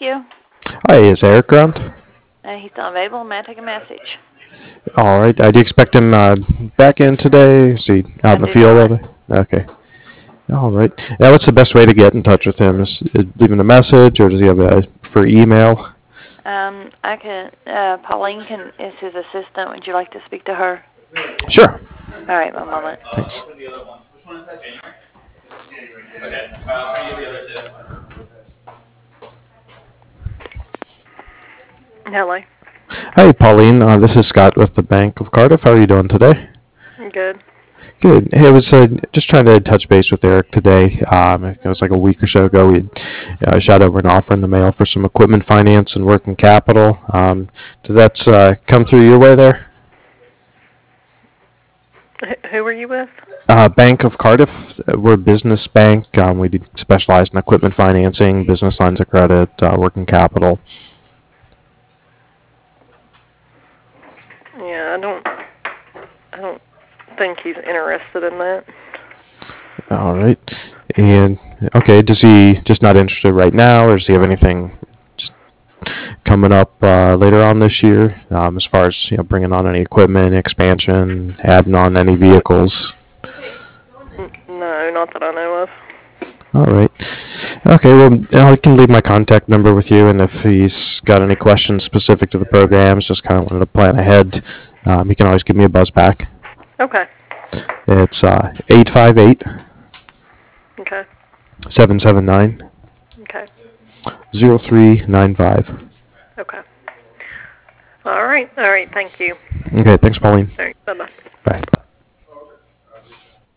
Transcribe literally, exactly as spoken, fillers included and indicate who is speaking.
Speaker 1: you?
Speaker 2: Hi, is Eric around?
Speaker 1: Uh, he's not available. May I take a message?
Speaker 2: All right. I do expect him uh, back in today. Is he out
Speaker 1: I
Speaker 2: in the
Speaker 1: do
Speaker 2: field all
Speaker 1: not.
Speaker 2: day? Okay. All right. Now, what's the best way to get in touch with him? Is it leaving a message, or does he have a for email?
Speaker 1: Um, I can. Uh, Pauline can is his assistant. Would you like to speak to her?
Speaker 2: Sure.
Speaker 1: All right, one moment.
Speaker 2: Thanks.
Speaker 1: Hello.
Speaker 2: Hi, Pauline. Uh, this is Scott with the Bank of Cardiff. How are you doing today?
Speaker 1: Good.
Speaker 2: Good. Hey, I was uh, just trying to touch base with Eric today. Um, it was like a week or so ago. We uh, shot over an offer in the mail for some equipment finance and working capital. Um, did that uh, come through your way there?
Speaker 1: H- who are you with?
Speaker 2: Uh, Bank of Cardiff. uh, We're a business bank. Um, we do specialize in equipment financing, business lines of credit, uh, working capital.
Speaker 1: Yeah, I don't. I don't think he's interested in that.
Speaker 2: All right. And okay, does he just not interested right now, or does he have anything just coming up uh, later on this year, um, as far as you know, bringing on any equipment, expansion, adding on any vehicles?
Speaker 1: N- no, not that I know of.
Speaker 2: All right. Okay, well, I can leave my contact number with you, and if he's got any questions specific to the programs, just kind of wanted to plan ahead, um, he can always give me a buzz back.
Speaker 1: Okay.
Speaker 2: It's uh, eight five eight,
Speaker 1: Okay.
Speaker 2: seven seven nine,
Speaker 1: Okay.
Speaker 2: zero three nine five.
Speaker 1: Okay. All right. All right. Thank you.
Speaker 2: Okay, thanks, Pauline.
Speaker 1: All right. Bye bye.
Speaker 2: Bye.